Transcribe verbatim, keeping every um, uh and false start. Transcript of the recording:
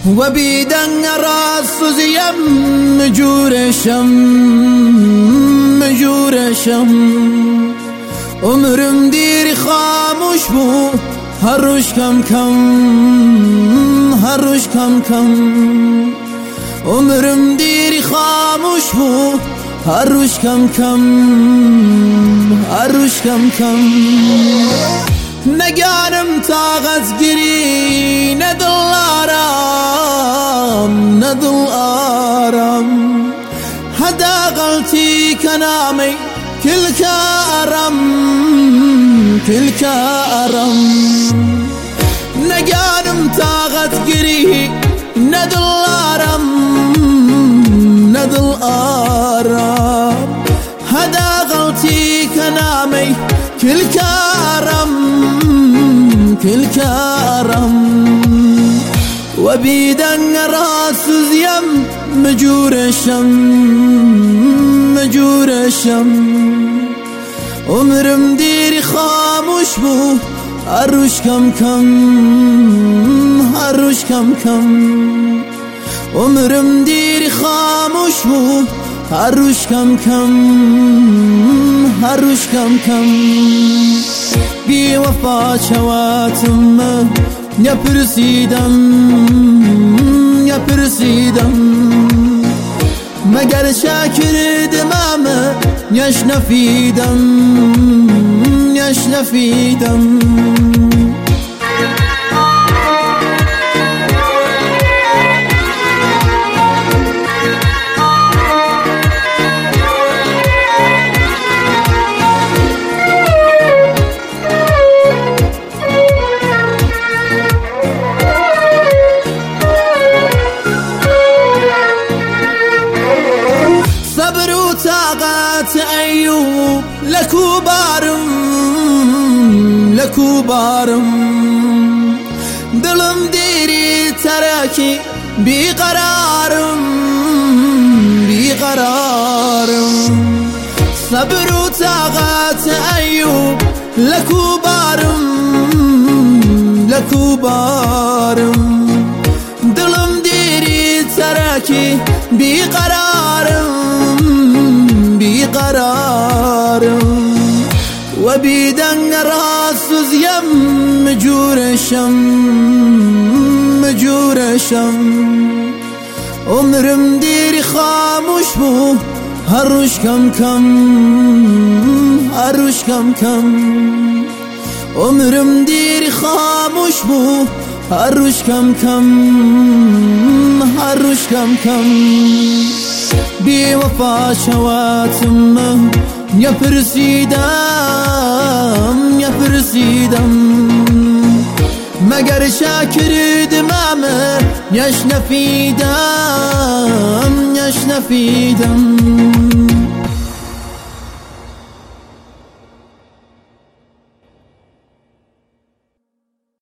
و بیدن راسوزیم مجورشم مجورشم عمرم دیر خاموش بو هر روش کم کم هر روش کم کم عمرم دیر خاموش بو هر روش کم کم هر روش کم کم نگانم طاقت گیری ندل آرام ندل آرام هدا غلطی کنامی کل کارم کل کارم نگانم طاقت گیری ندل آرام ندل آرام هدا غلطی کنامی کل کارم کل کارم و بیدن راسوزیم مجورشم مجورشم عمرم دیر خاموش بو هر روش کم کم هر روش کم کم عمرم دیر خاموش بو هر روش کم کم هر روش کم کم بی وفا چواتم نپرسیدم نپرسیدم مگر شاکر دمام نشنفیدم نشنفیدم طاقت ایوب لکو بارم لکو بارم دلم دیری ترکی بی قرارم بی قرارم صبر و طاقت ایوب لکو بارم لکو بارم دلم دیری ترکی بی قرارم قرارم و بیدن راسوزیم مجورشم مجورشم عمرم دیر خاموش بو هر روش کم کم هر روش کم کم عمرم دیر خاموش بو هر روش کم کم هر روش کم کم بی وفا شواتم نپرسیدم نپرسیدم مگر شاکر دمام نشنفیدم نشنفیدم